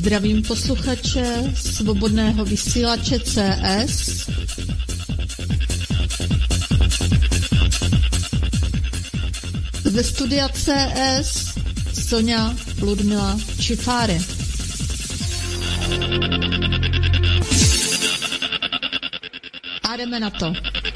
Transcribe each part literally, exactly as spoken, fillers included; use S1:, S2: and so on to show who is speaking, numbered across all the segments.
S1: Zdravím posluchače svobodného vysílače C S. Ze studia C S Sonja Ludmila Čifáry. A jdeme na to.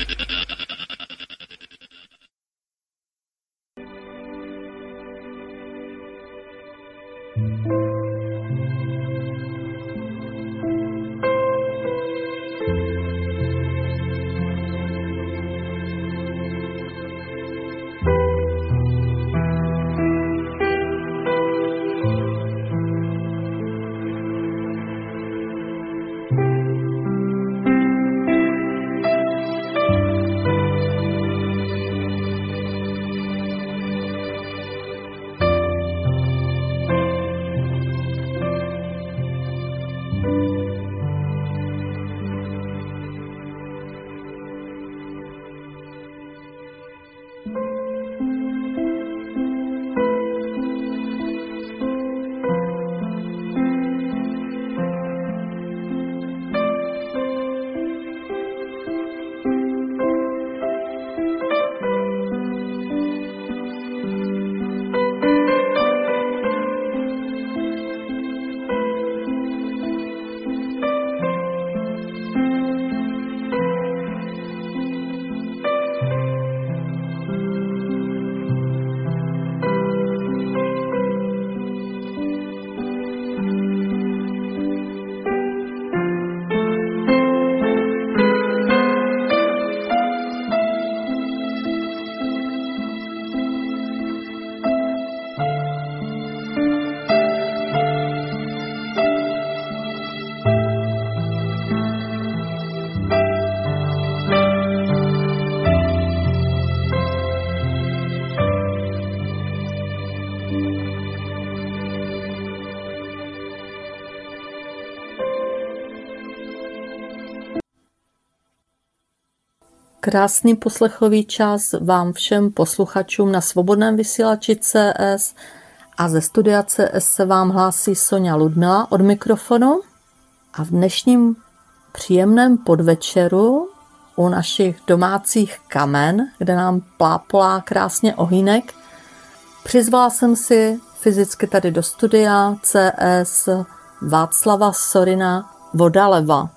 S2: Krásný poslechový čas vám všem posluchačům na svobodném vysílači C S a ze studia C S se vám hlásí Sonja Ludmila od mikrofonu a v dnešním příjemném podvečeru u našich domácích kamen, kde nám plápolá krásně ohýnek, přizvala jsem si fyzicky tady do studia C S Václava Sorina Vodaleva.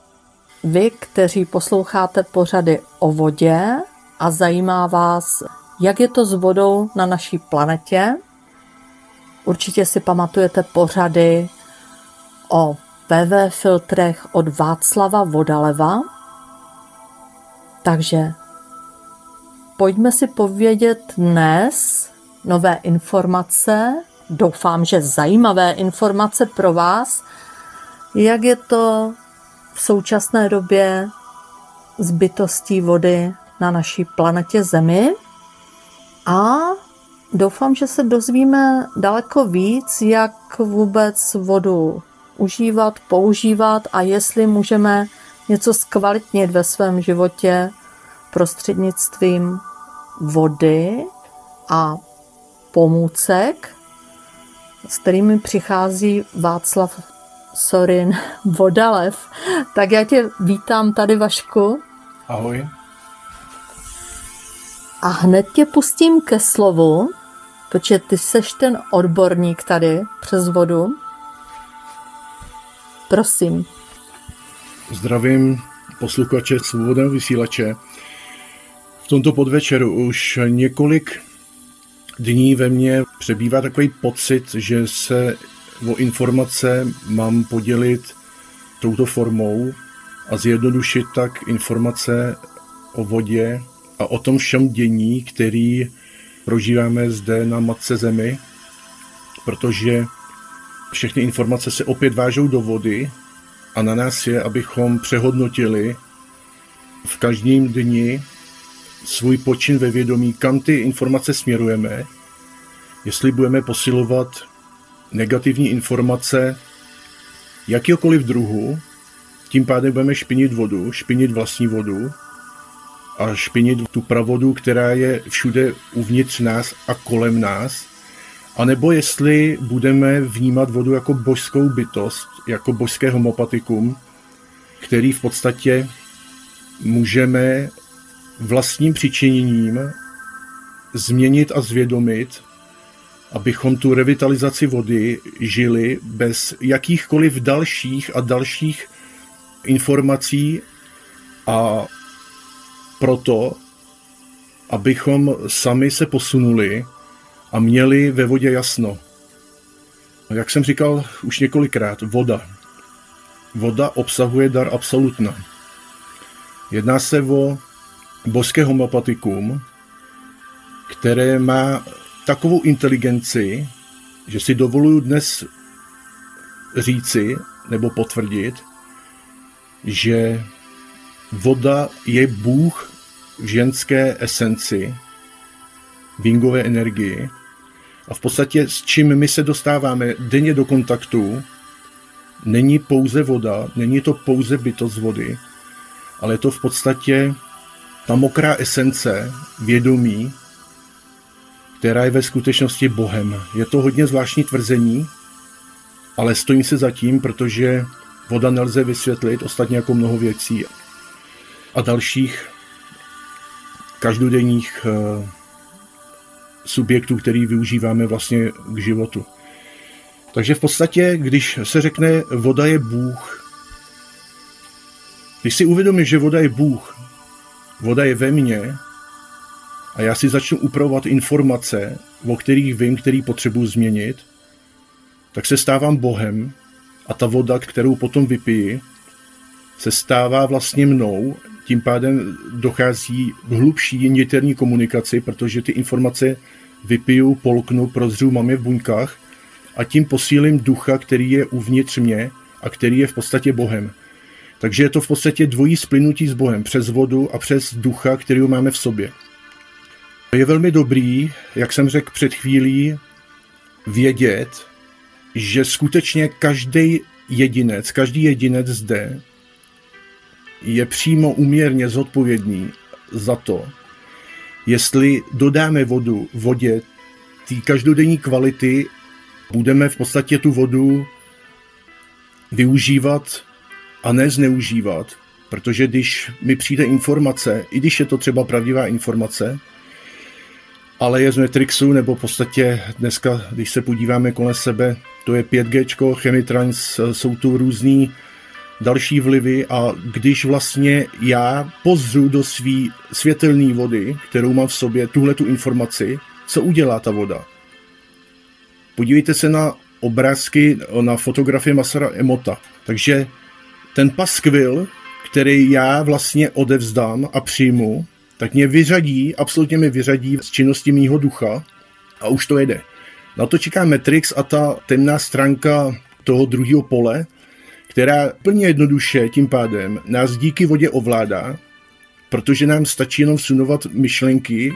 S2: Vy, kteří posloucháte pořady o vodě a zajímá vás, jak je to s vodou na naší planetě, určitě si pamatujete pořady o P V filtrech od Václava Vodaleva. Takže pojďme si povědět dnes nové informace, doufám, že zajímavé informace pro vás, jak je to v současné době s bytostí vody na naší planetě Zemi a doufám, že se dozvíme daleko víc, jak vůbec vodu užívat, používat a jestli můžeme něco zkvalitnit ve svém životě prostřednictvím vody a pomůcek, s kterými přichází Václav Sorin Vodalev. Tak já tě vítám tady, Vašku.
S3: Ahoj.
S2: A hned tě pustím ke slovu, protože ty seš ten odborník tady přes vodu. Prosím.
S3: Zdravím posluchače svobodného vysílače. V tomto podvečeru už několik dní ve mně přebývá takový pocit, že se o informace mám podělit touto formou a zjednodušit tak informace o vodě a o tom všem dění, který prožíváme zde na Matce Zemi, protože všechny informace se opět vážou do vody a na nás je, abychom přehodnotili v každém dni svůj počin ve vědomí, kam ty informace směrujeme, jestli budeme posilovat negativní informace jakýkoliv druhu, tím pádem budeme špinit vodu, špinit vlastní vodu a špinit tu pravodu, která je všude uvnitř nás a kolem nás. anebo jestli budeme vnímat vodu jako božskou bytost, jako božské homopatikum, který v podstatě můžeme vlastním přičiněním změnit a zvědomit, abychom tu revitalizaci vody žili bez jakýchkoliv dalších a dalších informací a proto, abychom sami se posunuli a měli ve vodě jasno. Jak jsem říkal už několikrát, voda. Voda obsahuje dar absolutna. Jedná se o božské homopatikum, které má takovou inteligenci, že si dovoluju dnes říci nebo potvrdit, že voda je Bůh v ženské esenci, v jingové energii. A v podstatě s čím my se dostáváme denně do kontaktu, není pouze voda, není to pouze bytost vody, ale je to v podstatě ta mokrá esence vědomí, která je ve skutečnosti Bohem. Je to hodně zvláštní tvrzení, ale stojím se za tím, protože voda nelze vysvětlit, ostatně jako mnoho věcí a dalších každodenních subjektů, který využíváme vlastně k životu. Takže v podstatě, když se řekne voda je Bůh, když si uvědomím, že voda je Bůh, voda je ve mně a já si začnu upravovat informace, o kterých vím, který potřebuji změnit, tak se stávám Bohem a ta voda, kterou potom vypiji, se stává vlastně mnou, tím pádem dochází k hlubší niterní komunikaci, protože ty informace vypiju, polknu, prozřu, mám je v buňkách a tím posílím ducha, který je uvnitř mě a který je v podstatě Bohem. Takže je to v podstatě dvojí splynutí s Bohem přes vodu a přes ducha, který máme v sobě. Je velmi dobrý, jak jsem řekl před chvílí, vědět, že skutečně každý jedinec, každý jedinec zde je přímo úměrně zodpovědný za to, jestli dodáme vodu vodě té každodenní kvality, budeme v podstatě tu vodu využívat a ne zneužívat, protože když mi přijde informace, i když je to třeba pravdivá informace, ale je z Matrixu, nebo v podstatě dneska, když se podíváme kolem sebe, to je pět G, chemitrans, jsou tu různý další vlivy a když vlastně já pozřu do svý světelné vody, kterou mám v sobě, tuhle tu informaci, co udělá ta voda? Podívejte se na obrázky, na fotografie Masara Emota. Takže ten paskvil, který já vlastně odevzdám a přijmu, tak mě vyřadí, absolutně mě vyřadí z činnosti mýho ducha a už to jede. Na to čeká Matrix a ta temná stránka toho druhého pole, která plně jednoduše tím pádem nás díky vodě ovládá, protože nám stačí jenom vsunovat myšlenky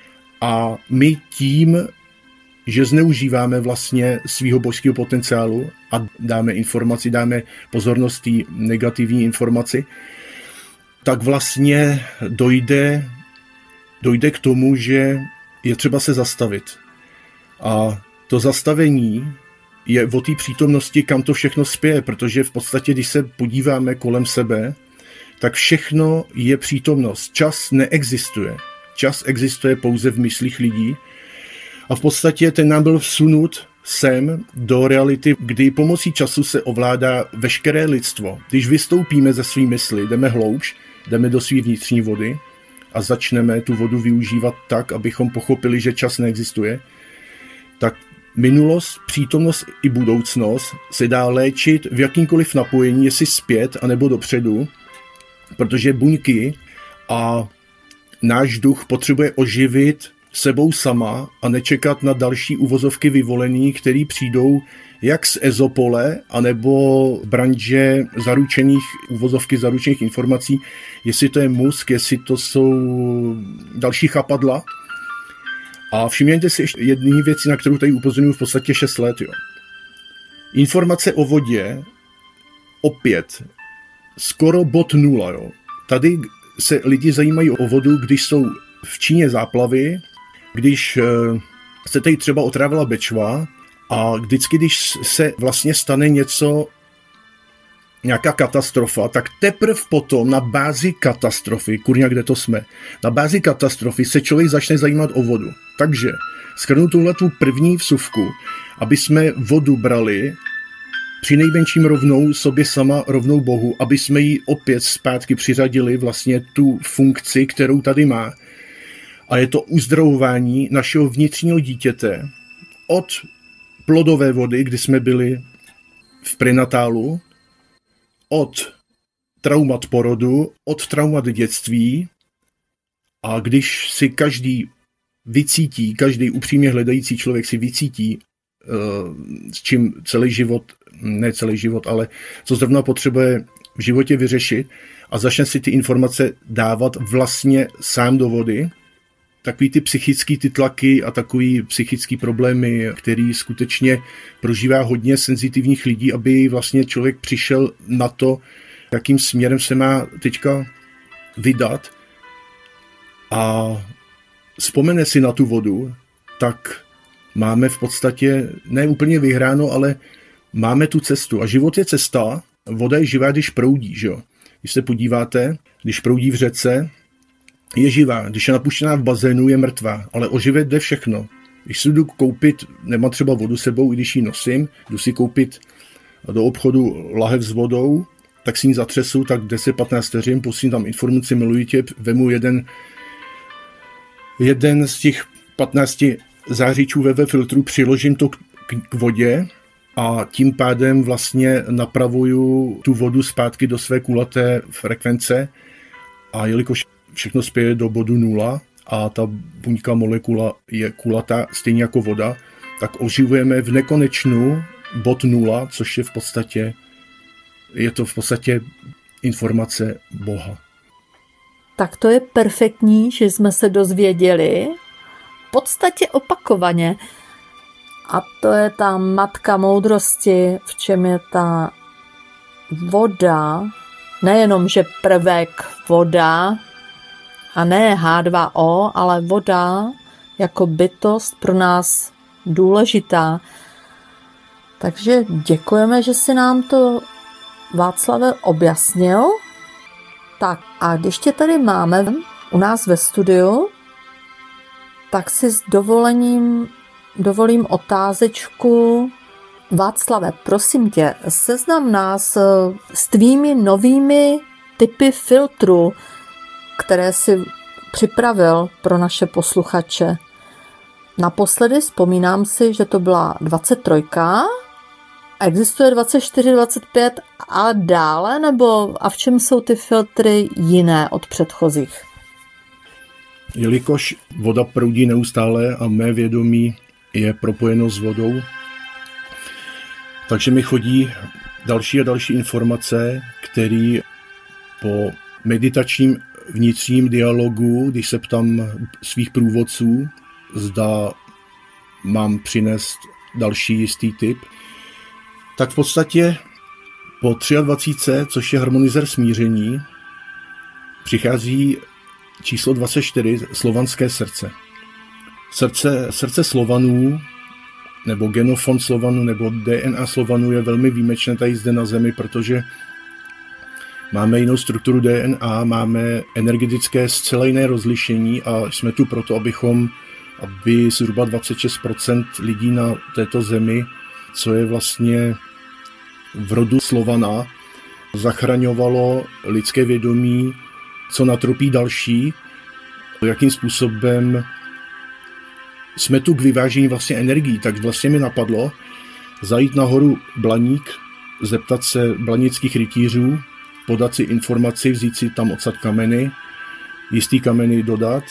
S3: a my tím, že zneužíváme vlastně svýho božského potenciálu a dáme informaci, dáme pozornost té negativní informaci, tak vlastně dojde, dojde k tomu, že je třeba se zastavit. A to zastavení je o té přítomnosti, kam to všechno spěje, protože v podstatě, když se podíváme kolem sebe, tak všechno je přítomnost. Čas neexistuje. Čas existuje pouze v myslích lidí a v podstatě ten nám byl vsunut sem do reality, kdy pomocí času se ovládá veškeré lidstvo. Když vystoupíme ze své mysli, jdeme hloubš, jdeme do své vnitřní vody a začneme tu vodu využívat tak, abychom pochopili, že čas neexistuje, tak minulost, přítomnost i budoucnost se dá léčit v jakýmkoliv napojení, jestli zpět anebo dopředu, protože buňky a náš duch potřebuje oživit sebou sama a nečekat na další uvozovky vyvolení, který přijdou jak z ezopole, anebo branže zaručených, uvozovky zaručených informací, jestli to je mozk, jestli to jsou další chapadla. A všimněte si ještě jedné věci, na kterou tady upozorňuji v podstatě šest let. Jo. Informace o vodě, opět, skoro bod nula. Jo. Tady se lidi zajímají o vodu, když jsou v Číně záplavy, když se tady třeba otrávila Bečva a vždycky, když se vlastně stane něco, nějaká katastrofa, tak teprve potom na bázi katastrofy, kurňa, kde to jsme, na bázi katastrofy se člověk začne zajímat o vodu. Takže shrnu tuhletu první vsuvku, aby jsme vodu brali při nejmenším rovnou sobě sama, rovnou Bohu, aby jsme ji opět zpátky přiřadili vlastně tu funkci, kterou tady má. A je to uzdravování našeho vnitřního dítěte od plodové vody, kdy jsme byli v prenatálu, od traumat porodu, od traumat dětství. A když si každý vycítí, každý upřímně hledající člověk si vycítí, s čím celý život, ne celý život, ale co zrovna potřebuje v životě vyřešit a začne si ty informace dávat vlastně sám do vody, takový ty psychický ty tlaky a takový psychický problémy, který skutečně prožívá hodně senzitivních lidí, aby vlastně člověk přišel na to, jakým směrem se má teďka vydat a vzpomene si na tu vodu, tak máme v podstatě ne úplně vyhráno, ale máme tu cestu. A život je cesta, voda je živá, když proudí. Že jo? Když se podíváte, když proudí v řece, je živá. Když je napuštěná v bazénu, je mrtvá. Ale oživit jde všechno. Když si jdu koupit, nemám třeba vodu sebou, i když ji nosím, jdu si koupit do obchodu lahev s vodou, tak si ji zatřesu, tak deset patnáct vteřin, pustím tam informaci, miluji tě, vemu jeden, jeden z těch patnácti zářičů ve ve filtru, přiložím to k, k vodě a tím pádem vlastně napravuju tu vodu zpátky do své kulaté frekvence a jelikož všechno spěje do bodu nula a ta buňka molekula je kulatá stejně jako voda, tak oživujeme v nekonečnu bod nula, což je v podstatě je to v podstatě informace Boha.
S2: Tak to je perfektní, že jsme se dozvěděli v podstatě opakovaně. A to je ta matka moudrosti, v čem je ta voda, nejenom, že prvek voda, a ne há dva ó, ale voda jako bytost pro nás důležitá. Takže děkujeme, že si nám to, Václave, objasnil. Tak a když tě tady máme u nás ve studiu, tak si s dovolením dovolím otázečku. Václave, prosím tě, seznam nás s tvými novými typy filtrů, které si připravil pro naše posluchače. Naposledy vzpomínám si, že to byla dvacet tři, existuje dvacet čtyři, dvacet pět a dále, nebo a v čem jsou ty filtry jiné od předchozích?
S3: Jelikož voda proudí neustále a mé vědomí je propojeno s vodou, takže mi chodí další a další informace, které po meditačním vnitřním dialogu, když se ptám svých průvodců, zda mám přinést další jistý tip, tak v podstatě po dvacet tři, což je harmonizér smíření, přichází číslo dvacet čtyři, slovanské srdce. Srdce, srdce Slovanů, nebo genofond Slovanů, nebo D N A Slovanů je velmi výjimečné tady zde na Zemi, protože máme jinou strukturu D N A, máme energetické zcela jiné rozlišení a jsme tu proto, abychom, aby zhruba dvacet šest procent lidí na této Zemi, co je vlastně v rodu Slovana, zachraňovalo lidské vědomí, co natropí další, jakým způsobem jsme tu k vyvážení vlastně energií. Tak vlastně mi napadlo zajít na horu Blaník, zeptat se blanických rytířů, podat si informaci, vzít si tam odsad kameny, jistý kameny dodat.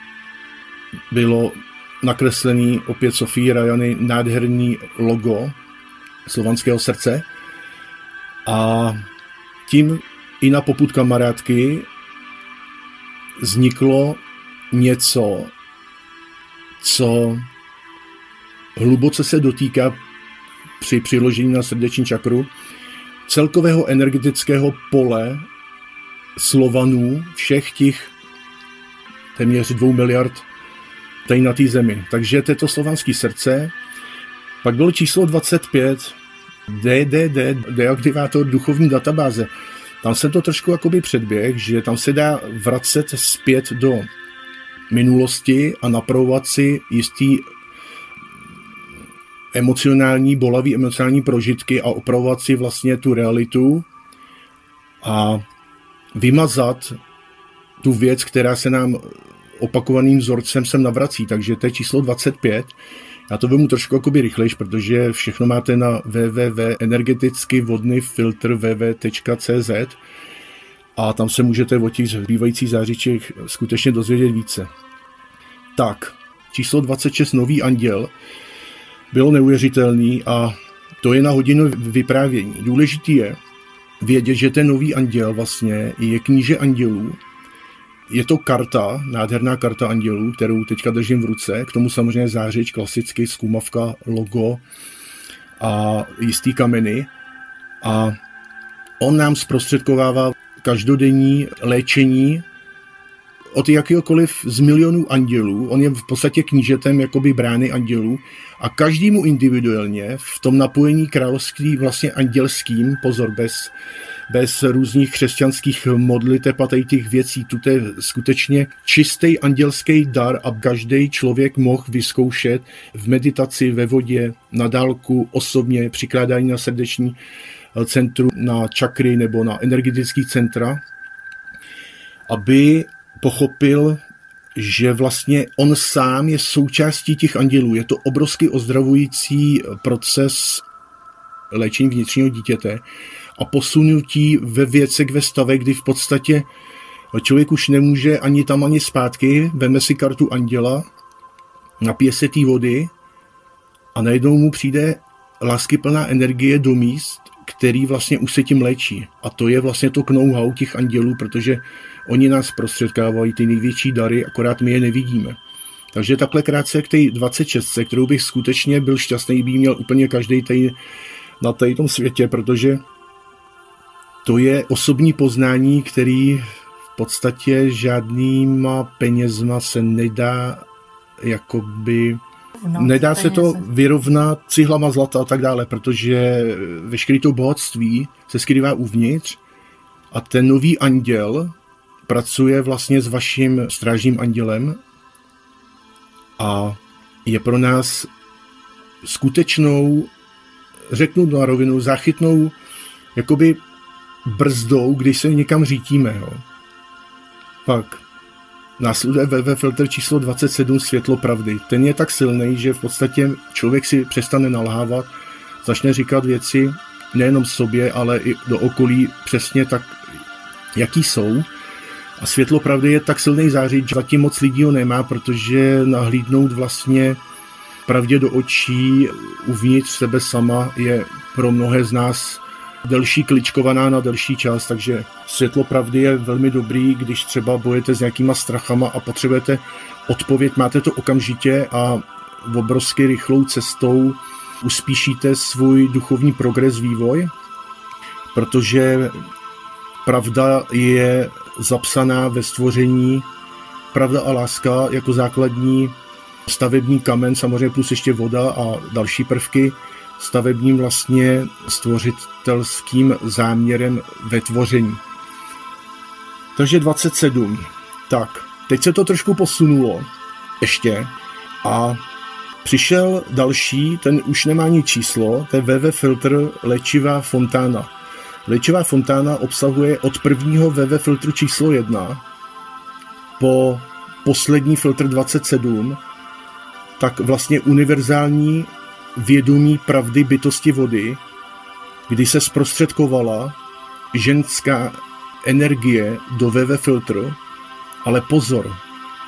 S3: Bylo nakreslený opět Sofii Rajany nádherný logo slovanského srdce a tím i na popud kamarádky vzniklo něco, co hluboce se dotýká při přiložení na srdeční čakru celkového energetického pole Slovanů, všech těch téměř dvou miliard tady na té zemi. Takže to je to slovanské srdce. Pak bylo číslo dvacet pět, D D D, deaktivátor duchovní databáze. Tam jsem to trošku jakoby předběh, že tam se dá vracet zpět do minulosti a napravovat si jistý emocionální, bolavý emocionální prožitky a opravovat si vlastně tu realitu a vymazat tu věc, která se nám opakovaným vzorcem sem navrací. Takže to je číslo dvacet pět. Já to vemu trošku jakoby rychlejš, protože všechno máte na w w w tečka energeticky vodný filtr w w tečka c z a tam se můžete o těch zbývajících zářičích skutečně dozvědět více. Tak, číslo dvacet šest, nový anděl, bylo neuvěřitelný a to je na hodinu vyprávění. Důležitý je vědět, že ten nový anděl vlastně je kníže andělů. Je to karta, nádherná karta andělů, kterou teďka držím v ruce. K tomu samozřejmě zářič, klasicky, zkumavka, logo a jistý kameny. A on nám zprostředkovává každodenní léčení od jakéhokoliv z milionů andělů. On je v podstatě knížetem jakoby brány andělů a každému individuálně v tom napojení království vlastně andělským, pozor, bez, bez různých křesťanských modliteb a tady těch věcí, tu je skutečně čistý andělský dar a každý člověk mohl vyzkoušet v meditaci, ve vodě, na dálku, osobně, přikládání na srdeční centru, na čakry nebo na energetický centra, aby pochopil, že vlastně on sám je součástí těch andělů. Je to obrovský ozdravující proces léčení vnitřního dítěte a posunutí ve věcech, ve stavech, kdy v podstatě člověk už nemůže ani tam, ani zpátky, veme si kartu anděla, napije se té vody a najednou mu přijde láskyplná energie do míst, který vlastně už se tím léčí. A to je vlastně to know-how těch andělů, protože oni nás prostředkávají ty největší dary, akorát my je nevidíme. Takže takhle krátce k té dvacet šest, kterou bych skutečně byl šťastný, by měl úplně každý tady na tady tom světě, protože to je osobní poznání, který v podstatě žádnýma penězma se nedá jakoby... No, nedá se to vyrovnat cihlama zlata a tak dále, protože veškeré to bohatství se skrývá uvnitř a ten nový anděl pracuje vlastně s vaším strážním andělem a je pro nás skutečnou, řeknu na rovinu, záchytnou jakoby brzdou, když se někam řítíme. Jo. Pak následuje W W filtr číslo dvacet sedm, světlo pravdy. Ten je tak silný, že v podstatě člověk si přestane nalhávat, začne říkat věci nejenom sobě, ale i do okolí přesně tak, jaký jsou. A světlo pravdy je tak silný zářič, že zatím moc lidí ho nemá, protože nahlídnout vlastně pravdě do očí uvnitř sebe sama je pro mnohé z nás delší kličkovaná na delší čas, takže světlo pravdy je velmi dobrý, když třeba bojujete s nějakýma strachama a potřebujete odpověď, máte to okamžitě a obrovsky rychlou cestou uspíšíte svůj duchovní progres, vývoj, protože pravda je zapsaná ve stvoření, pravda a láska jako základní stavební kamen, samozřejmě plus ještě voda a další prvky, stavebním vlastně stvořitelským záměrem ve tvoření. Takže dvacet sedm. Tak, teď se to trošku posunulo ještě a přišel další, ten už nemá ani číslo, to je W W filtr léčivá fontána. Léčivá fontána obsahuje od prvního W W filtru číslo jedna po poslední filtr dvacet sedm, tak vlastně univerzální vědomí pravdy bytosti vody, kdy se zprostředkovala ženská energie do W W filtru, ale pozor,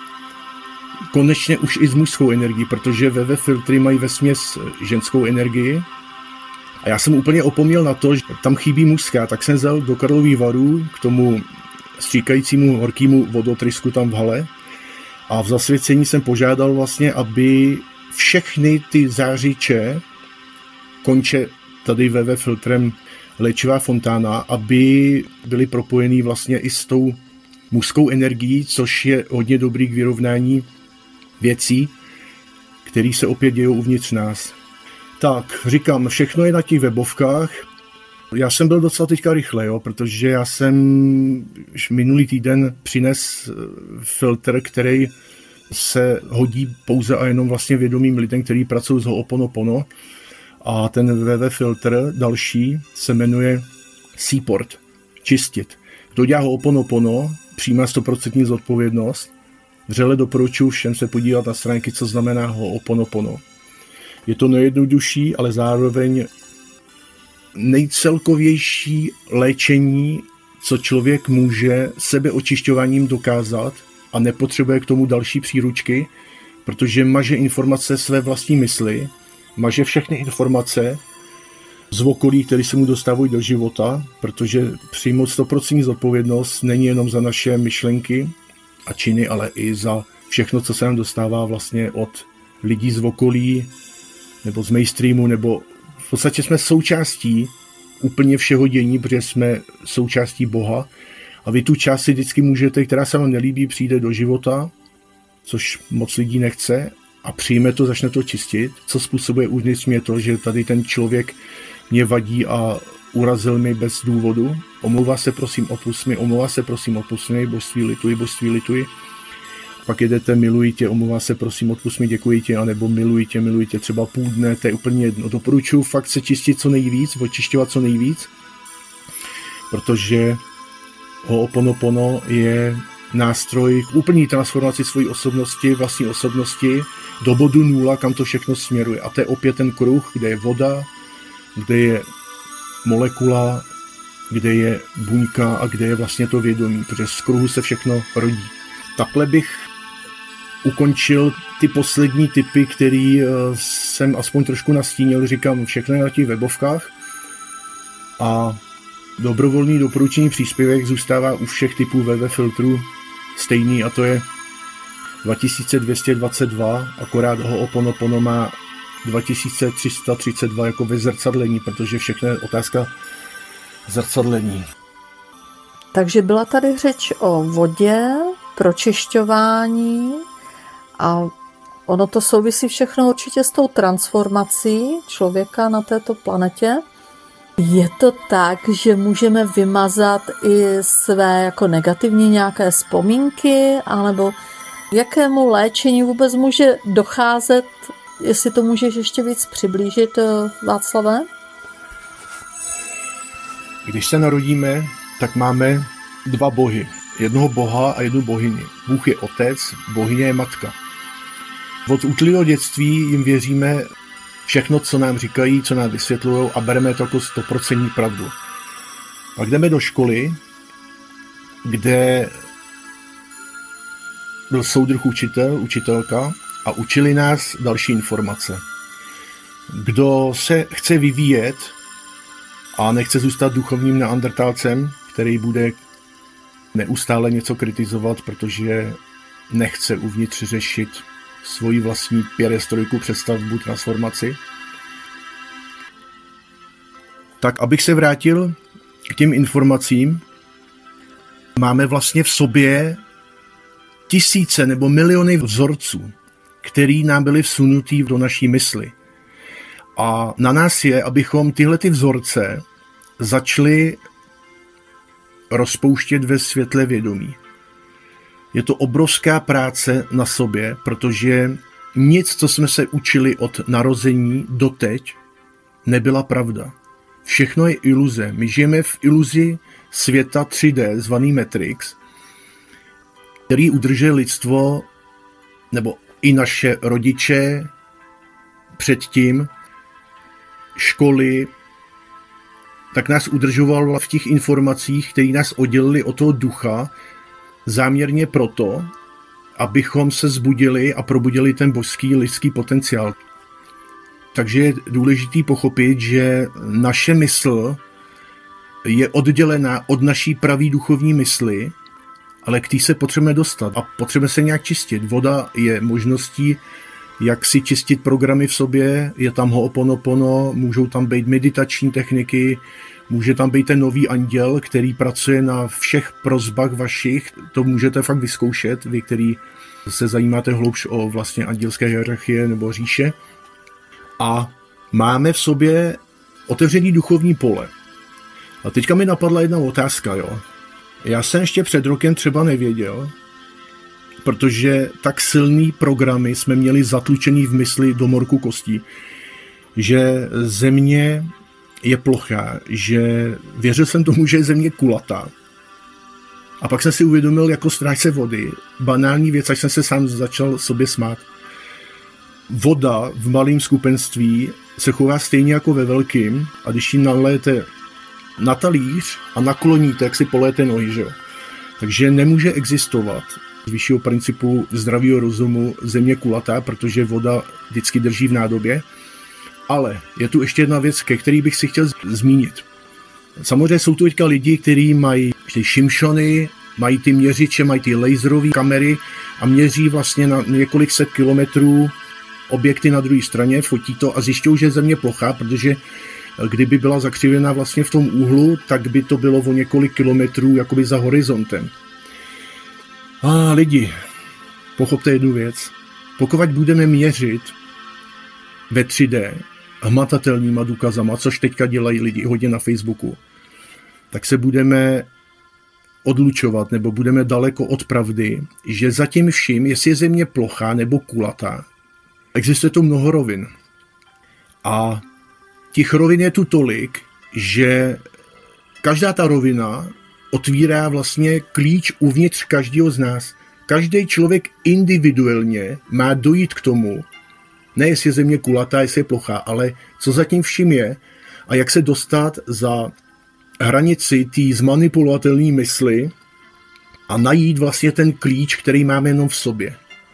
S3: konečně už i s mužskou energií, protože W W filtry mají vesměs ženskou energii a já jsem úplně opomněl na to, že tam chybí mužská, tak jsem vzal do Karlových Varů k tomu stříkajícímu horkému vodotrysku tam v hale a v zasvěcení jsem požádal vlastně, aby všechny ty zářiče, konče tady W W filtrem léčivá fontána, aby byly propojený vlastně i s tou mužskou energií, což je hodně dobrý k vyrovnání věcí, které se opět dějou uvnitř nás. Tak, říkám, všechno je na těch webovkách. Já jsem byl docela teďka rychle, jo, protože já jsem minulý týden přines filtr, který se hodí pouze a jenom vlastně vědomým lidem, kteří pracují s Ho'oponopono. A ten www filtr další se jmenuje Seaport, čistit. Kdo dělá Ho'oponopono, přijímá sto procent zodpovědnost. Vřele doporučuji všem se podívat na stránky, co znamená Ho'oponopono. Je to nejjednodušší, ale zároveň nejcelkovější léčení, co člověk může sebeočišťováním dokázat a nepotřebuje k tomu další příručky, protože maže informace své vlastní mysli, maže všechny informace z okolí, které se mu dostávají do života, protože přijmout sto procent zodpovědnost není jenom za naše myšlenky a činy, ale i za všechno, co se nám dostává vlastně od lidí z okolí, nebo z mainstreamu, nebo v podstatě jsme součástí úplně všeho dění, protože jsme součástí Boha a vy tu část si vždycky můžete, která se vám nelíbí, přijde do života, což moc lidí nechce a přijme to, začne to čistit, co způsobuje uvnitř mě to, že tady ten člověk mě vadí a urazil mi bez důvodu. Omlouvá se, prosím, odpusť mi, omlouvá se, prosím, odpusť mi, božství lituji, božství lituji. Pak jedete, miluji tě, omlouvá se, prosím, odpusť mi, děkuji tě, anebo miluji tě, miluji tě třeba půl dne, to je úplně jedno. Doporučuji fakt se čistit co nejvíc, očišťovat co nejvíc, protože Ho'oponopono je nástroj k úplný transformaci své osobnosti, vlastní osobnosti do bodu nula, kam to všechno směruje. A to je opět ten kruh, kde je voda, kde je molekula, kde je buňka a kde je vlastně to vědomí, protože z kruhu se všechno rodí. Takhle bych ukončil ty poslední tipy, který jsem aspoň trošku nastínil, říkám, všechno je na těch webovkách a dobrovolný doporučený příspěvek zůstává u všech typů web filtrů stejný a to je dva tisíce dvě stě dvacet dva, akorát Ho'oponopono má dva tisíce tři sta třicet dva jako vyzrcadlení, protože všechno je otázka zrcadlení.
S2: Takže byla tady řeč o vodě, pročišťování a ono to souvisí všechno určitě s tou transformací člověka na této planetě. Je to tak, že můžeme vymazat i své jako negativní nějaké vzpomínky, anebo jakému léčení vůbec může docházet, jestli to můžeš ještě víc přiblížit, Václave?
S3: Když se narodíme, tak máme dva bohy. Jednoho boha a jednu bohyni. Bůh je otec, bohyně je matka. Od útlého dětství jim věříme všechno, co nám říkají, co nám vysvětlují a bereme to jako sto procent pravdu. Pak jdeme do školy, kde byl soudruh učitel, učitelka a učili nás další informace. Kdo se chce vyvíjet a nechce zůstat duchovním neandertálcem, který bude neustále něco kritizovat, protože nechce uvnitř řešit svoji vlastní pěrestrojku, přestavbu, transformaci. Tak abych se vrátil k těm informacím, máme vlastně v sobě tisíce nebo miliony vzorců, který nám byly vsunutý do naší mysli. A na nás je, abychom tyhle ty vzorce začali rozpouštět ve světle vědomí. Je to obrovská práce na sobě, protože nic, co jsme se učili od narození doteď, nebyla pravda. Všechno je iluze. My žijeme v iluzi světa tři dé, zvaný Matrix, který udržuje lidstvo, nebo i naše rodiče předtím, školy, tak nás udržoval v těch informacích, které nás oddělili od toho ducha, záměrně proto, abychom se zbudili a probudili ten božský lidský potenciál. Takže je důležité pochopit, že naše mysl je oddělená od naší pravý duchovní mysli, ale k té se potřebujeme dostat a potřebujeme se nějak čistit. Voda je možností, jak si čistit programy v sobě, je tam Ho'oponopono, můžou tam být meditační techniky, může tam být ten nový anděl, který pracuje na všech prosbách vašich, to můžete fakt vyzkoušet, vy, který se zajímáte hloubš o vlastně andělské hierarchie nebo říše. A máme v sobě otevřený duchovní pole. A teďka mi napadla jedna otázka, jo. Já jsem ještě před rokem třeba nevěděl, protože tak silný programy jsme měli zatlučený v mysli do morku kostí, že země je plochá, že věřil jsem tomu, že je země kulatá. A pak jsem si uvědomil jako strážce vody, banální věc, až jsem se sám začal sobě smát. Voda v malém skupenství se chová stejně jako ve velkým a když ji naléte na talíř a nakloníte, tak si poléte nohy, že jo. Takže nemůže existovat z vyššího principu zdravého rozumu země kulatá, protože voda vždycky drží v nádobě. Ale je tu ještě jedna věc, ke který bych si chtěl zmínit. Samozřejmě jsou tu teďka lidi, kteří mají ty šimšony, mají ty měřiče, mají ty laserové kamery a měří vlastně na několik set kilometrů objekty na druhé straně, fotí to a zjišťují, že je země plochá, protože kdyby byla zakřivěná vlastně v tom úhlu, tak by to bylo o několik kilometrů jakoby za horizontem. A lidi, pochopte jednu věc. Pokud budeme měřit ve tři dé hmatatelnýma důkazama, což teďka dělají lidi hodně na Facebooku, tak se budeme odlučovat nebo budeme daleko od pravdy, že zatím vším, jestli je země plochá nebo kulatá, existuje tu mnoho rovin. A těch rovin je tu tolik, že každá ta rovina otvírá vlastně klíč uvnitř každého z nás. Každý člověk individuálně má dojít k tomu, ne jestli je země kulatá, jestli je plochá, ale co zatím vším je a jak se dostat za hranici té zmanipulovatelné mysli a najít vlastně ten klíč, který máme jenom v sobě.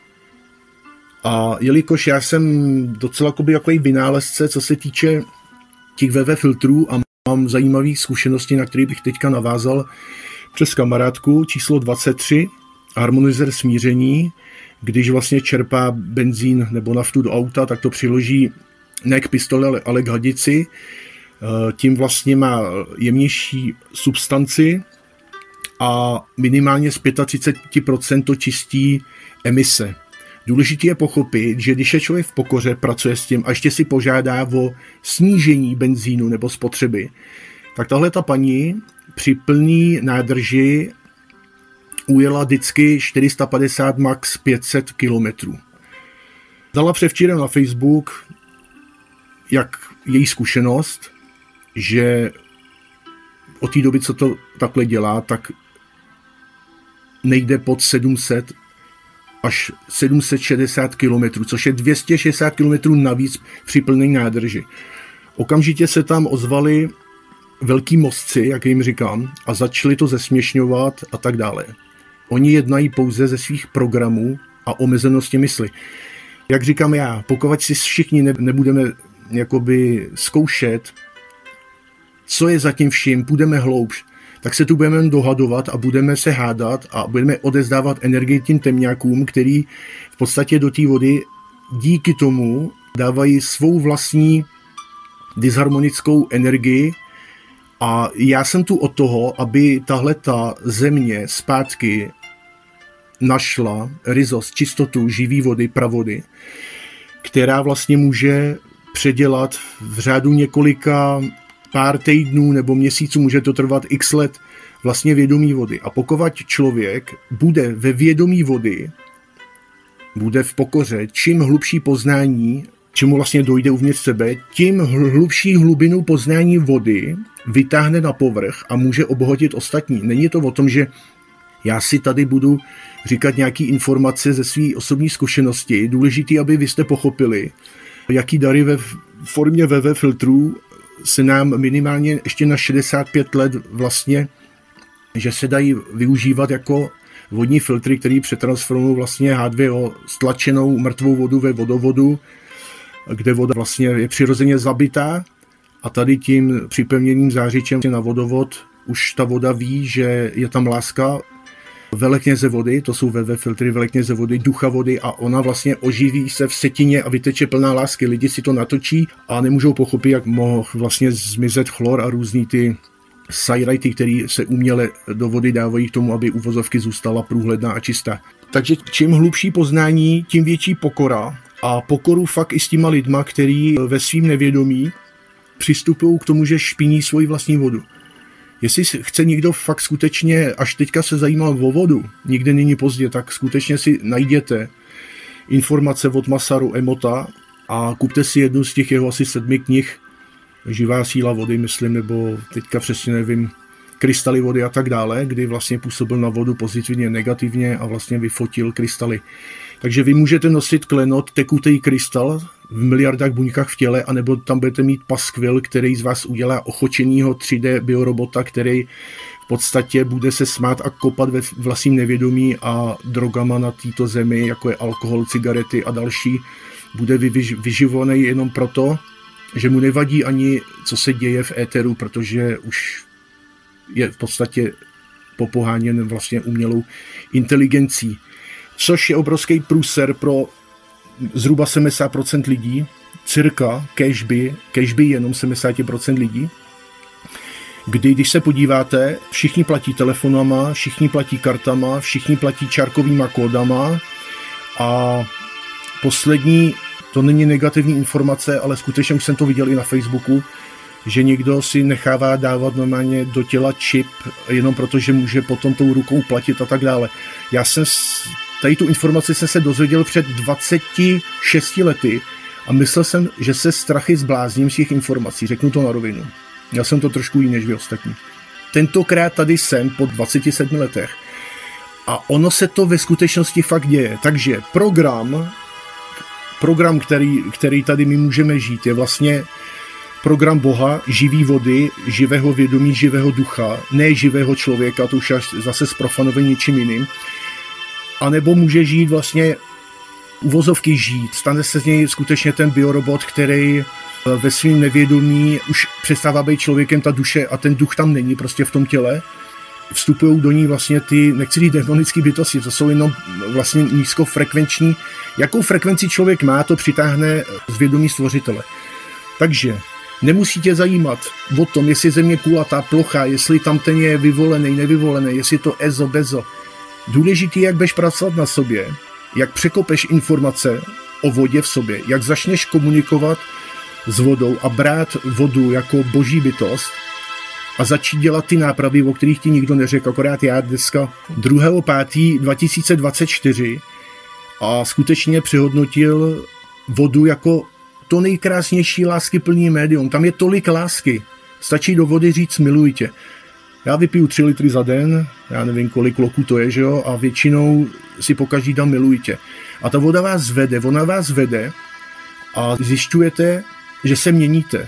S3: A jelikož já jsem docela jako vynálezce, co se týče těch vé vé filtrů a mám zajímavé zkušenosti, na které bych teďka navázal přes kamarádku číslo dvacet tři, harmonizer smíření, když vlastně čerpá benzín nebo naftu do auta, tak to přiloží ne k pistoli, ale k hadici. Tím vlastně má jemnější substanci a minimálně z třicet pět procent to čistí emise. Důležité je pochopit, že když je člověk v pokoře, pracuje s tím a ještě si požádá o snížení benzínu nebo spotřeby, tak tahle ta paní při plný nádrži ujela vždycky čtyři sta padesát max pět set kilometrů. Dala převčírem na Facebook, jak její zkušenost, že od té doby, co to takhle dělá, tak nejde pod sedm set až sedm set šedesát kilometrů, což je dvě stě šedesát kilometrů navíc při plné nádrži. Okamžitě se tam ozvali velký mozci, jak jim říkám, a začali to zesměšňovat a tak dále. Oni jednají pouze ze svých programů a omezenosti mysli. Jak říkám já, pokud si všichni nebudeme jakoby zkoušet, co je zatím vším, půjdeme hloubš, tak se tu budeme dohadovat a budeme se hádat a budeme odezdávat energii tím temňákům, který v podstatě do té vody díky tomu dávají svou vlastní disharmonickou energii. A já jsem tu od toho, aby tahle ta země zpátky našla ryzost, čistotu živý vody, pravody, která vlastně může předělat v řádu několika pár týdnů nebo měsíců, může to trvat x let, vlastně vědomí vody. A pokud člověk bude ve vědomí vody, bude v pokoře, čím hlubší poznání, čemu vlastně dojde uvnitř sebe, tím hlubší hlubinu poznání vody vytáhne na povrch a může obohatit ostatní. Není to o tom, že já si tady budu říkat nějaké informace ze své osobní zkušenosti. Důležité, aby vy jste pochopili, jaký dary ve formě vé vé filtrů se nám minimálně ještě na šedesát pět let vlastně, že se dají využívat jako vodní filtry, které přetransformují vlastně há dvě ó stlačenou mrtvou vodu ve vodovodu, kde voda vlastně je přirozeně zabitá a tady tím připevněným zářičem na vodovod už ta voda ví, že je tam láska velekněze vody, to jsou vé vé filtry velekněze vody, ducha vody a ona vlastně oživí se v setině a vyteče plná lásky. Lidi si to natočí a nemůžou pochopit, jak mohl vlastně zmizet chlor a různý ty sajrajty, které se uměle do vody dávají k tomu, aby uvozovky zůstala průhledná a čistá. Takže čím hlubší poznání, tím větší pokora. A pokoru fakt i s těma lidma, který ve svým nevědomí přistupují k tomu, že špiní svoji vlastní vodu. Jestli chce někdo fakt skutečně, až teďka se zajímal o vodu, nikde není pozdě, tak skutečně si najděte informace od Masaru Emota a kupte si jednu z těch jeho asi sedmi knih, Živá síla vody, myslím, nebo teďka přesně nevím, Krystaly vody a tak dále, kdy vlastně působil na vodu pozitivně, negativně a vlastně vyfotil krystaly. Takže vy můžete nosit klenot, tekutý krystal v miliardách buňkách v těle, anebo tam budete mít paskvil, který z vás udělá ochočenýho tři dé biorobota, který v podstatě bude se smát a kopat ve vlastním nevědomí a drogama na této zemi, jako je alkohol, cigarety a další, bude vyživovaný jenom proto, že mu nevadí ani, co se děje v éteru, protože už je v podstatě popoháněn vlastně umělou inteligencí. Což je obrovský průser pro zhruba sedmdesát procent lidí, cirka, cashby, cashby jenom sedmdesát procent lidí, kdy, když se podíváte, všichni platí telefonama, všichni platí kartama, všichni platí čárkovýma kódama a poslední, to není negativní informace, ale skutečně už jsem to viděl i na Facebooku, že někdo si nechává dávat normálně do těla čip, jenom proto, že může potom tou rukou platit a tak dále. Já jsem tady tu informaci jsem se dozvěděl před dvaceti šesti lety a myslel jsem, že se strachy zblázním z těch informací, řeknu to na rovinu. Já jsem to trošku jiný než vy ostatní. Tentokrát tady jsem po dvaceti sedmi letech a ono se to ve skutečnosti fakt děje. Takže program, program, který, který tady my můžeme žít, je vlastně program Boha, živý vody, živého vědomí, živého ducha, ne živého člověka, to už až zase zprofanové něčím jiným. A nebo může žít vlastně uvozovky žít. Stane se z něj skutečně ten biorobot, který ve svým nevědomí už přestává být člověkem, ta duše a ten duch tam není prostě v tom těle. Vstupují do ní vlastně ty, nechci říct demonické bytosti, to jsou jenom vlastně nízkofrekvenční. Jakou frekvenci člověk má, to přitáhne z vědomí stvořitele. Takže nemusíte zajímat o tom, jestli země kulatá, plochá, jestli tam ten je vyvolený, nevyvolený, jestli to ezo, bezo. Důležitý je, jak budeš pracovat na sobě, jak překopeš informace o vodě v sobě, jak začneš komunikovat s vodou a brát vodu jako boží bytost a začít dělat ty nápravy, o kterých ti nikdo neřekl, akorát já dneska druhého pátého dva tisíce dvacet čtyři a skutečně přehodnotil vodu jako to nejkrásnější láskyplný médium. Tam je tolik lásky. Stačí do vody říct miluji tě. Já vypiju tři litry za den, já nevím, kolik loků to je, že jo, a většinou si pokaždý dám miluji tě. A ta voda vás vede, ona vás vede a zjišťujete, že se měníte.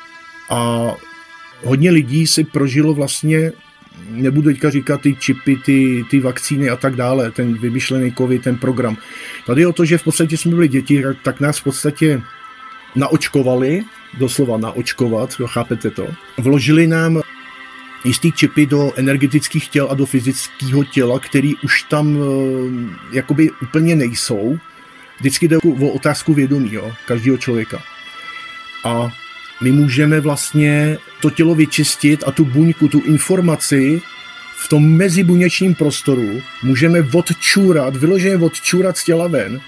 S3: A hodně lidí si prožilo vlastně, nebudu teďka říkat ty čipy, ty, ty vakcíny a tak dále, ten vymyšlený covid, ten program. Tady je o to, že v podstatě jsme byli děti, tak nás v podstatě naočkovali, doslova naočkovat, chápete to. Vložili nám jistý čipy do energetických těl a do fyzického těla, který už tam e, jakoby úplně nejsou. Vždycky jde o otázku vědomí, jo, každého člověka. A my můžeme vlastně to tělo vyčistit a tu buňku, tu informaci v tom mezibuněčním prostoru můžeme odčůrat, vyloženě odčůrat z těla ven.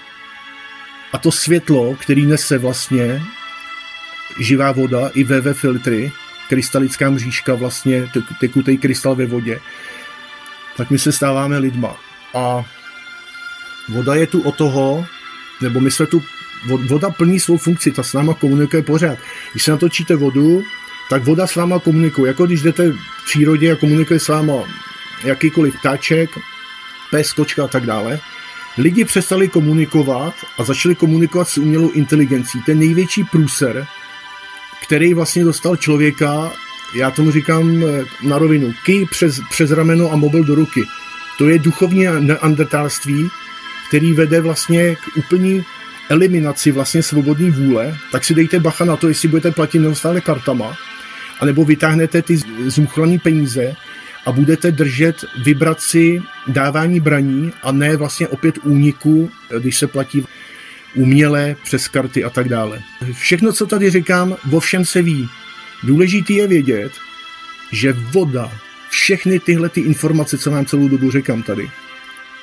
S3: A to světlo, který nese vlastně živá voda i vé vé filtry, krystalická mřížka, vlastně tekutý krystal ve vodě, tak my se stáváme lidma. A voda je tu o toho, nebo my jsme tu, voda plní svou funkci, ta s náma komunikuje pořád. Když se natočíte vodu, tak voda s váma komunikuje. Jako když jdete v přírodě a komunikuje s váma jakýkoliv ptáček, pes, kočka a tak dále. Lidi přestali komunikovat a začali komunikovat s umělou inteligencí. Ten největší průser, který vlastně dostal člověka, já tomu říkám na rovinu, kij přes, přes rameno a mobil do ruky. To je duchovní neandertálství, který vede vlastně k úplní eliminaci vlastně svobodné vůle. Tak si dejte bacha na to, jestli budete platit neustále kartama, anebo vytáhnete ty zmuchlané peníze a budete držet vibraci dávání braní a ne vlastně opět úniku, když se platí uměle přes karty a tak dále. Všechno, co tady říkám, o všem se ví. Důležitý je vědět, že voda, všechny tyhle ty informace, co vám celou dobu říkám tady,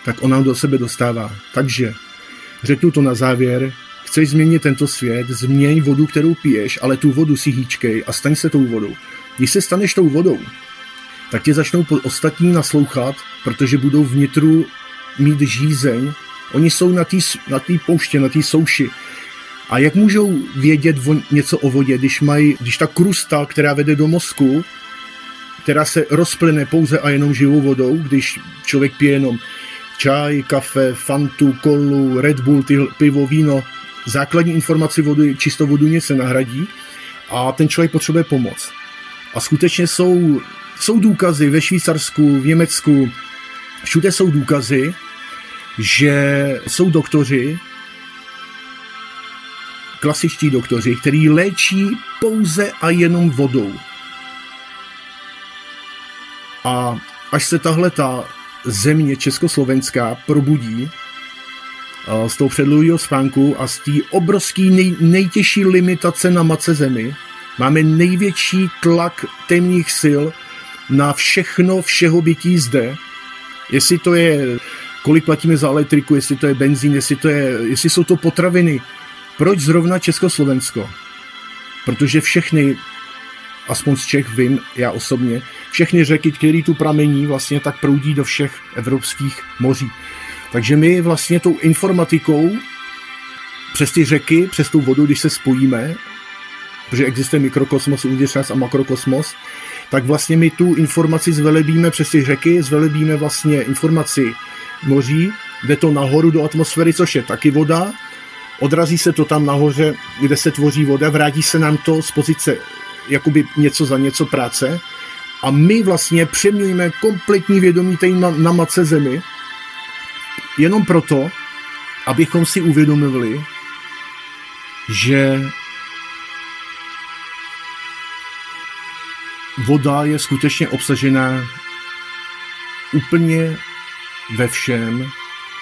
S3: tak on nám do sebe dostává. Takže řeknu to na závěr, chceš změnit tento svět, změň vodu, kterou piješ, ale tu vodu si hýčkej a staň se tou vodou. Když se staneš tou vodou, tak tě začnou ostatní naslouchat, protože budou vnitru mít žízeň. Oni jsou na té na té pouště, na té souši. A jak můžou vědět vo, něco o vodě, když mají, když ta krusta, která vede do mozku, která se rozplyne pouze a jenom živou vodou, když člověk pije jenom čaj, kafe, fantu, kolu, Red Bull, ty, pivo, víno, základní informaci vody, čistou vodu nic se nahradí a ten člověk potřebuje pomoc. A skutečně jsou, jsou důkazy ve Švýcarsku, v Německu, všude jsou důkazy, že jsou doktoři, klasičtí doktoři, který léčí pouze a jenom vodou. A až se tahle ta země československá probudí z toho předlouhého spánku a z té obrovský nej, nejtěžší limitace na matce zemi, máme největší tlak temných sil na všechno, všeho bytí zde. Jestli to je, kolik platíme za elektriku, jestli to je benzín, jestli, to je, jestli jsou to potraviny. Proč zrovna Československo? Protože všechny, aspoň z Čech vím, já osobně, všechny řeky, které tu pramení, vlastně tak proudí do všech evropských moří. Takže my vlastně tou informatikou přes ty řeky, přes tu vodu, když se spojíme, protože existuje mikrokosmos uvnitř nás a makrokosmos, tak vlastně my tu informaci zvelebíme přes ty řeky, zvelebíme vlastně informaci moří, jde to nahoru do atmosféry, což je taky voda, odrazí se to tam nahoře, kde se tvoří voda, vrátí se nám to z pozice jakoby něco za něco práce a my vlastně přeměníme kompletní vědomí tady na, na matce zemi jenom proto, abychom si uvědomili, že voda je skutečně obsažená úplně ve všem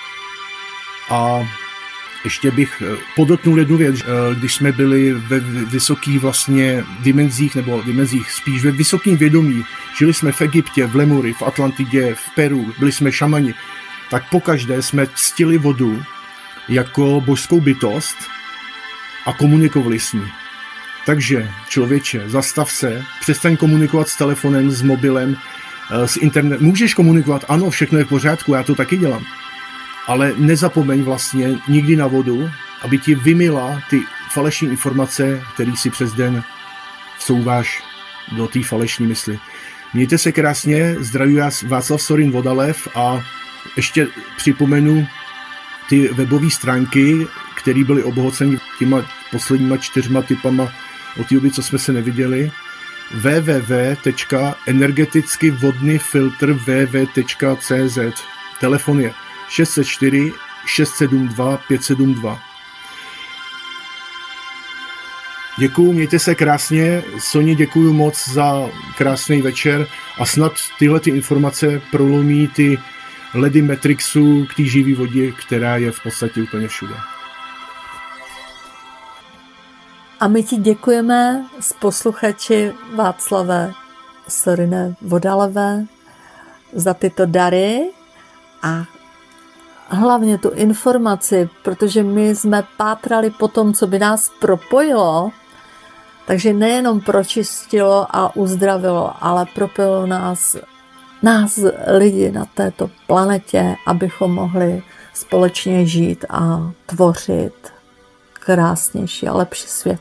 S3: a ještě bych podotknul jednu věc, když jsme byli ve vysokých vlastně dimenzích, nebo dimenzích spíš ve vysokém vědomí, žili jsme v Egyptě, v Lemuri, v Atlantidě, v Peru, byli jsme šamani, tak pokaždé jsme ctili vodu jako božskou bytost a komunikovali s ní. Takže člověče, zastav se, přestaň komunikovat s telefonem, s mobilem, s internetem. Můžeš komunikovat, ano, všechno je v pořádku, já to taky dělám. Ale nezapomeň vlastně nikdy na vodu, aby ti vymyla ty falešné informace, které si přes den vsouváš do té falešné mysli. Mějte se krásně, zdraví vás Václav Sorin Vodalev a ještě připomenu ty webové stránky, které byly obohoceny těma posledníma čtyřma typama od té doby, co jsme se neviděli. w w w tečka energeticky vodný filtr w w w tečka c z. Telefon je šest set čtyři šest sedm dva pět sedm dva. Děkuju, mějte se krásně. Soně děkuju moc za krásný večer a snad tyhle ty informace prolomí ty ledy Matrixu k té živý vodě, která je v podstatě úplně všude.
S2: A my ti děkujeme s posluchači Václave Sorine Vodaleve za tyto dary a hlavně tu informaci, protože my jsme pátrali po tom, co by nás propojilo, takže nejenom pročistilo a uzdravilo, ale propojilo nás, nás lidi na této planetě, abychom mohli společně žít a tvořit krásnější a lepší svět.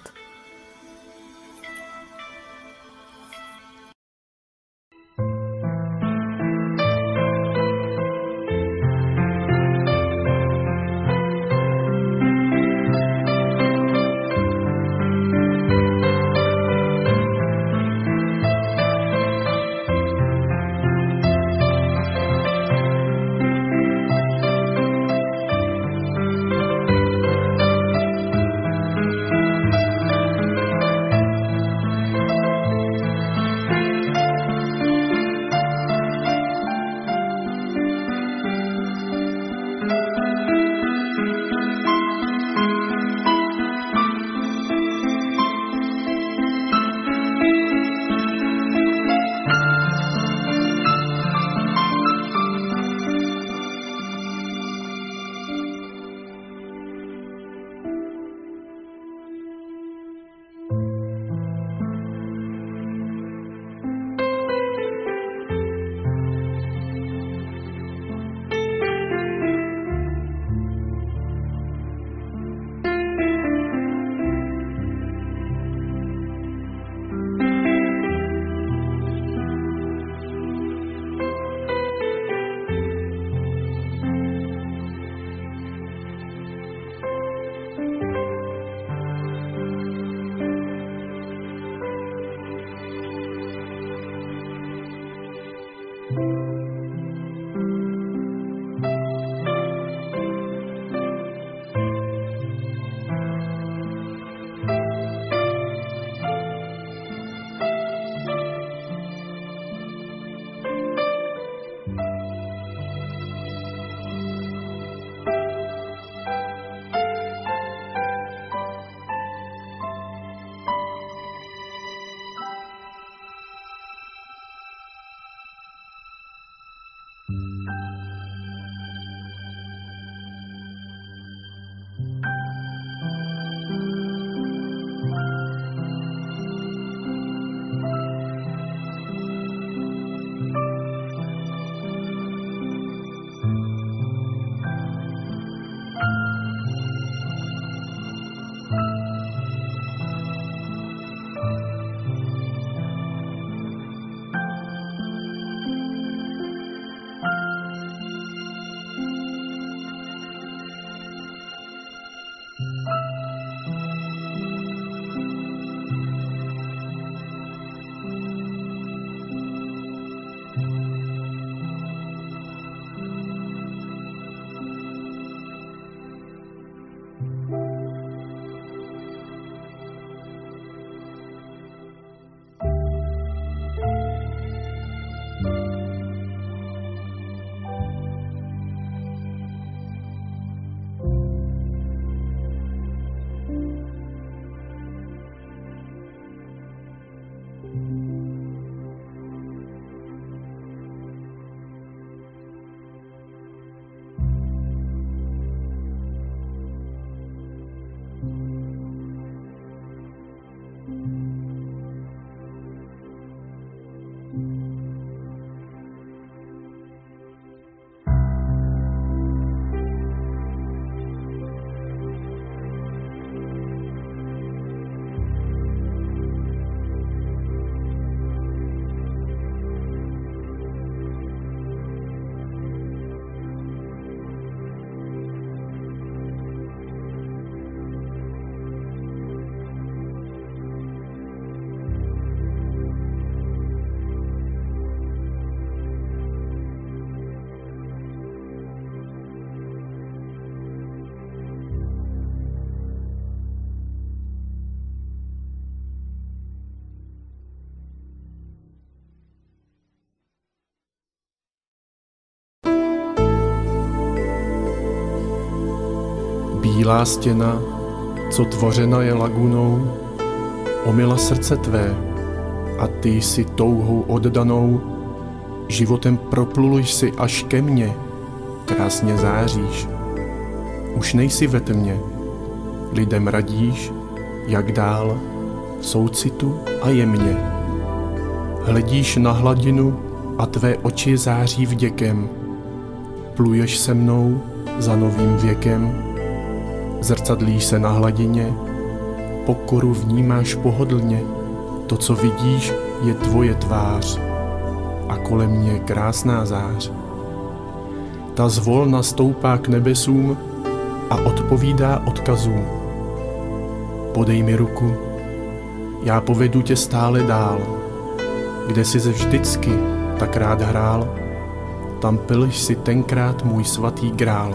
S4: Bílá stěna, co tvořena je lagunou, omila srdce tvé a ty jsi touhou oddanou, životem proplul jsi až ke mně, krásně záříš. Už nejsi ve tmě, lidem radíš, jak dál, v soucitu a jemně. Hledíš na hladinu a tvé oči září vděkem. Pluješ se mnou za novým věkem, zrcadlíš se na hladině, pokoru vnímáš pohodlně, to, co vidíš, je tvoje tvář a kolem mě krásná zář. Ta zvolna stoupá k nebesům a odpovídá odkazům. Podej mi ruku, já povedu tě stále dál, kde jsi ze vždycky tak rád hrál, tam pil jsi tenkrát můj svatý grál.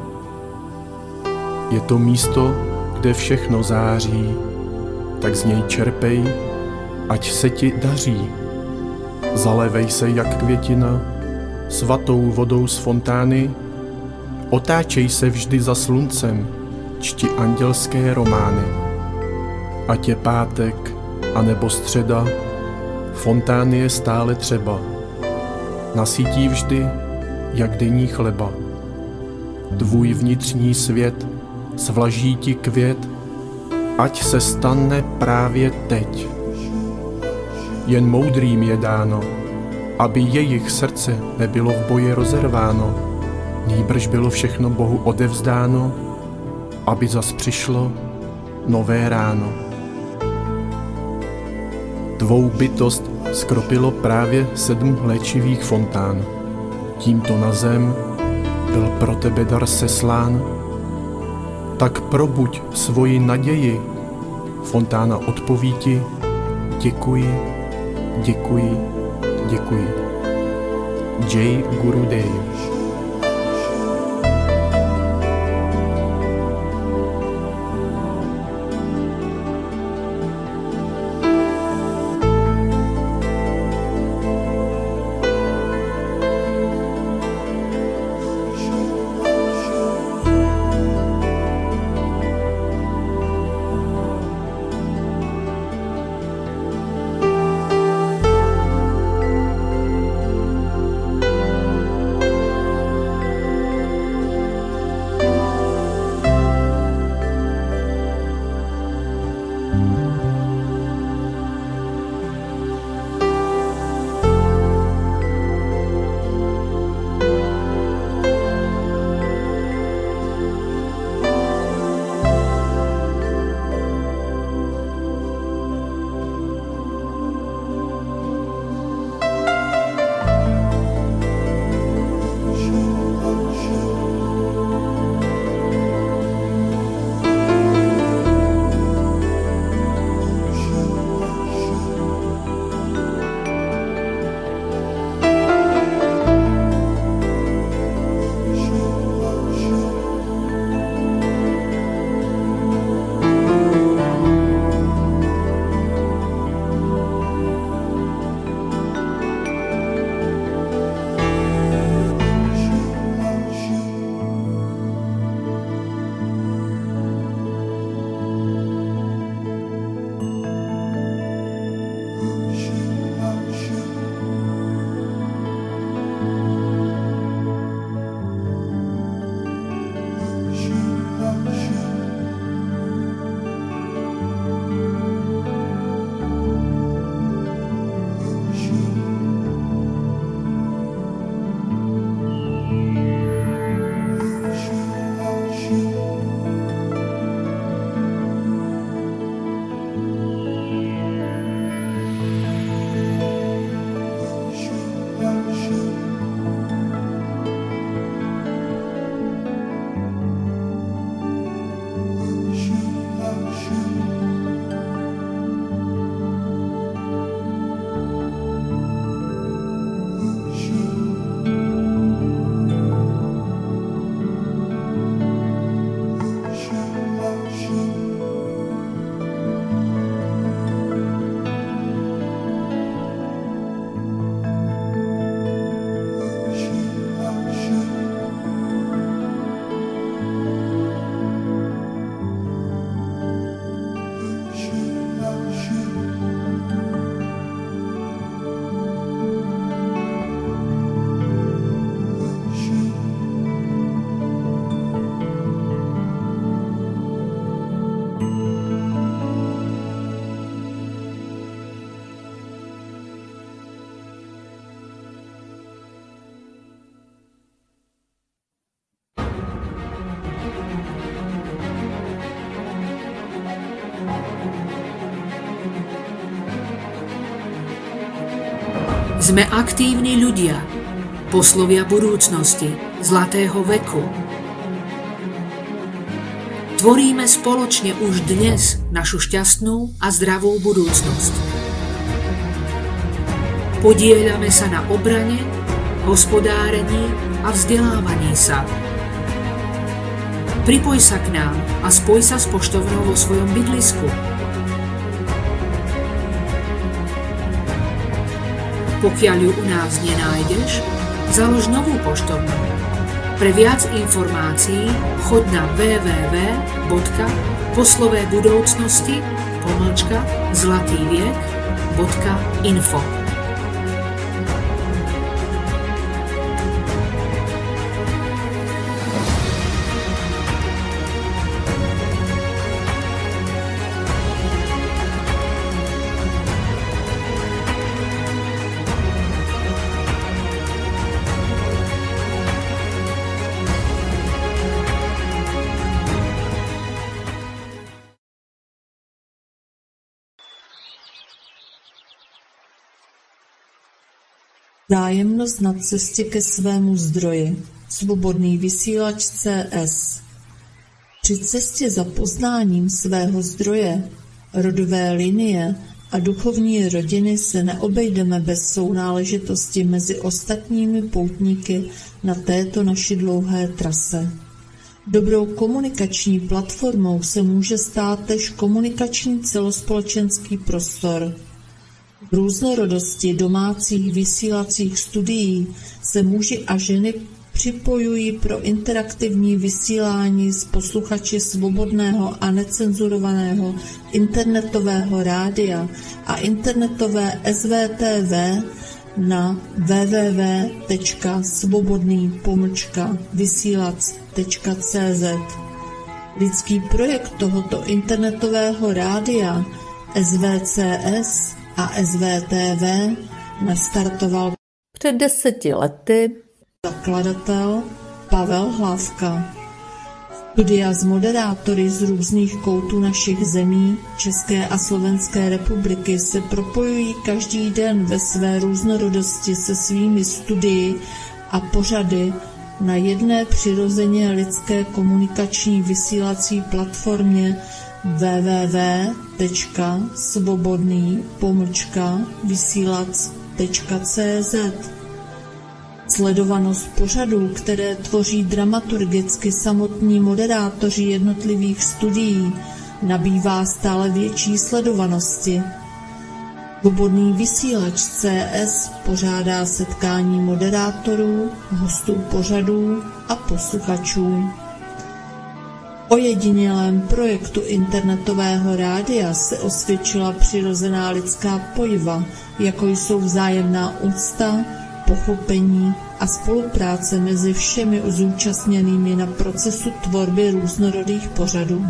S4: Je to místo, kde všechno září, tak z něj čerpej, ať se ti daří. Zalevej se jak květina, svatou vodou z fontány, otáčej se vždy za sluncem, čti andělské romány. Ať je pátek, anebo středa, fontány je stále třeba. Nasytí vždy, jak denní chleba. Tvůj vnitřní svět svlaží ti květ, ať se stane právě teď. Jen moudrým je dáno, aby jejich srdce nebylo v boji rozerváno, nýbrž bylo všechno Bohu odevzdáno, aby zas přišlo nové ráno. Tvou bytost skropilo právě sedm léčivých fontán. Tímto na zem byl pro tebe dar seslán. Tak probuď svoji naději, fontána odpoví ti, děkuji, děkuji, děkuji. Jai Gurudev.
S5: Sme aktívni ľudia, poslovia budúcnosti, zlatého veku. Tvoríme spoločne už dnes našu šťastnú a zdravú budúcnosť. Podieľame sa na obrane, hospodárení a vzdelávaní sa. Pripoj sa k nám a spoj sa s poštovnou vo svojom bydlisku. Pokiaľ ju u nás nenájdeš, založ novú poštovnú. Pre viac informácií choď na w w w bodka poslové budoucnosti pomlčka zlatý viek bodka info.
S1: Vzájemnost na cestě ke svému zdroji. Svobodný vysílač C S. Při cestě za poznáním svého zdroje, rodové linie a duchovní rodiny se neobejdeme bez sounáležitosti mezi ostatními poutníky na této naší dlouhé trase. Dobrou komunikační platformou se může stát též komunikační celospolečenský prostor. V různorodosti domácích vysílacích studií se muži a ženy připojují pro interaktivní vysílání s posluchači svobodného a necenzurovaného internetového rádia a internetové S V T V na w w w tečka svobodný pomlčka vysílac tečka c z. Lidský projekt tohoto internetového rádia S V C S a S V T V nastartoval
S2: před deseti lety
S1: zakladatel Pavel Hlávka. Studia s moderátory z různých koutů našich zemí, České a Slovenské republiky se propojují každý den ve své různorodosti se svými studii a pořady na jedné přirozeně lidské komunikační vysílací platformě w w w tečka svobodný pomlčka vysílac tečka c z. Sledovanost pořadů, které tvoří dramaturgicky samotní moderátoři jednotlivých studií, nabývá stále větší sledovanosti. Svobodný vysílač C S pořádá setkání moderátorů, hostů pořadů a posluchačů. Ojedinělém projektu internetového rádia se osvědčila přirozená lidská pojiva, jako jsou vzájemná úcta, pochopení a spolupráce mezi všemi zúčastněnými na procesu tvorby různorodých pořadů.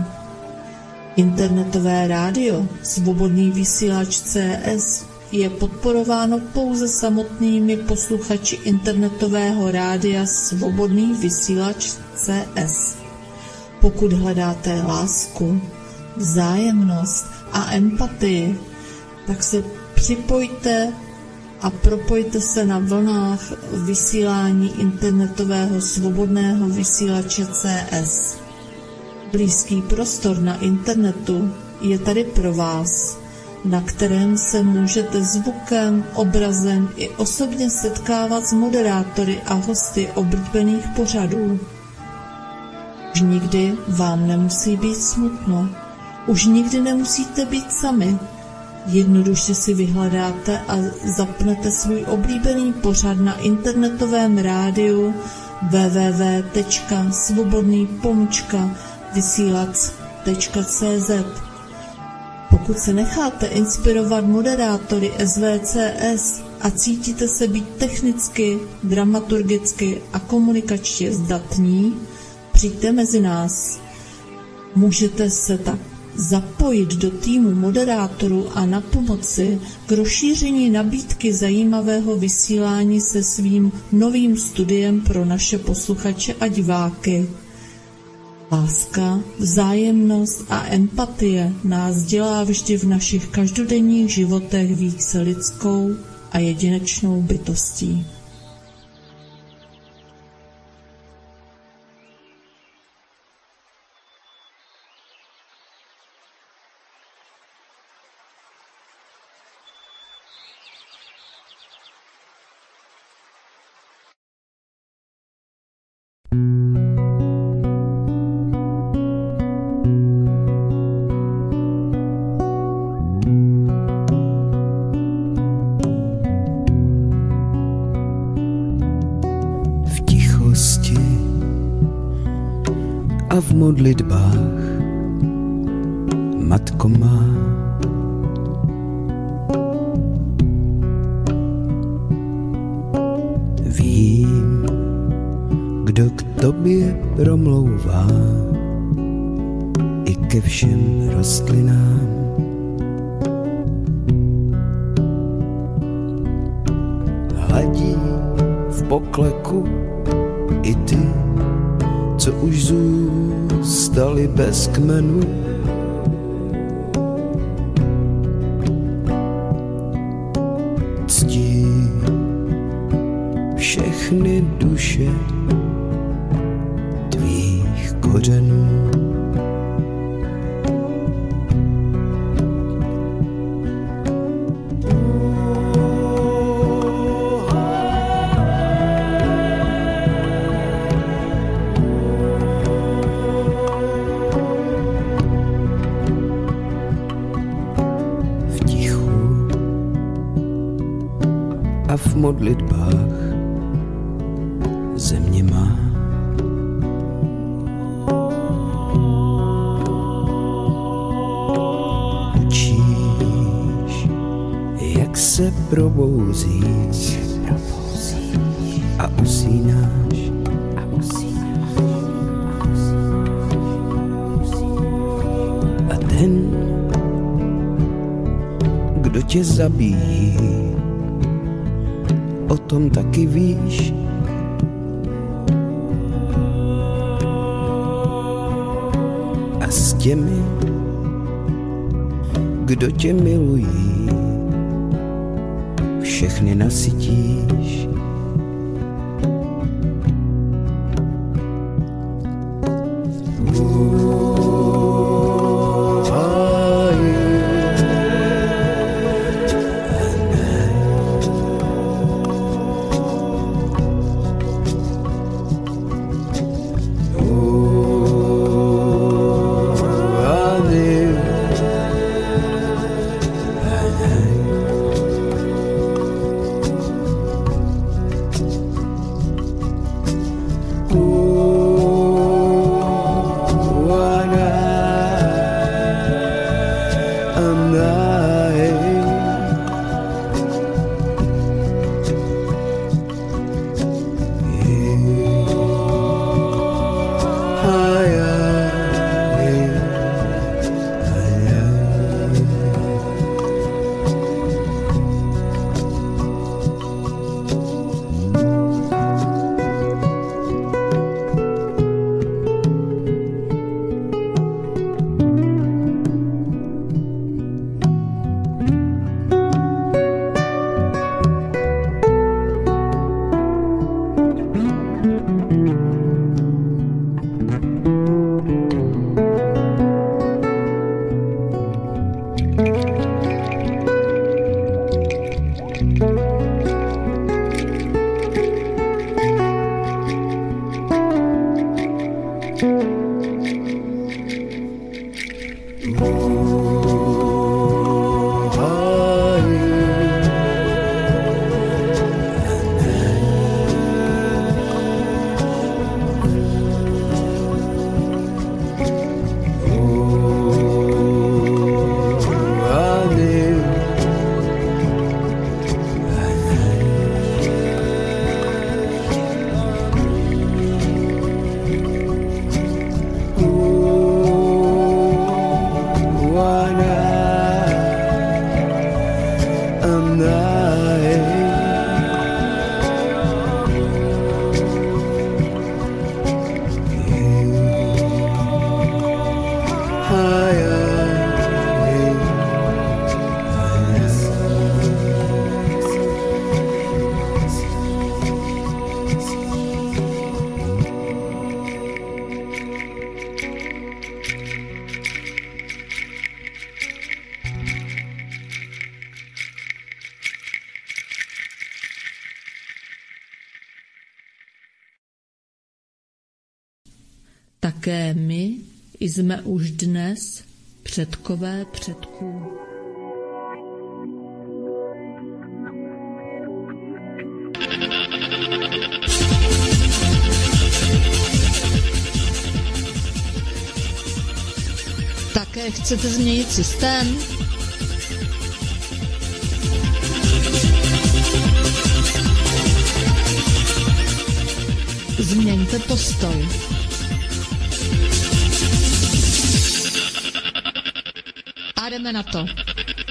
S1: Internetové rádio, svobodný vysílač C S, je podporováno pouze samotnými posluchači internetového rádia Svobodný vysílač C S. Pokud hledáte lásku, vzájemnost a empatii, tak se připojte a propojte se na vlnách vysílání internetového svobodného vysílače C S. Blízký prostor na internetu je tady pro vás, na kterém se můžete zvukem, obrazem i osobně setkávat s moderátory a hosty oblíbených pořadů. Už nikdy vám nemusí být smutno, už nikdy nemusíte být sami. Jednoduše si vyhledáte a zapnete svůj oblíbený pořad na internetovém rádiu w w w tečka svobodný pomlčka vysílac tečka c z. Pokud se necháte inspirovat moderátory S V C S a cítíte se být technicky, dramaturgicky a komunikačně zdatní, přijďte mezi nás. Můžete se tak zapojit do týmu moderátorů a na pomoci k rozšíření nabídky zajímavého vysílání se svým novým studiem pro naše posluchače a diváky. Láska, vzájemnost a empatie nás dělá vždy v našich každodenních životech více lidskou a jedinečnou bytostí.
S6: A v modlitbách, matko má, vím, kdo k tobě promlouvá i ke všem rostlinám. Hladí v pokleku i ty, co už zůstali bez kmenu. Ctí všechny duše tvých kořenů. A v modlitbách země má. Učíš, jak se probouzíš a usínáš. A ten, kdo tě zabíjí, o tom taky víš. A s těmi, kdo tě milují, všechny nasytíš.
S1: Také my jsme už dnes předkové předků. Také chcete změnit systém? Změňte postoj. A jdeme na to.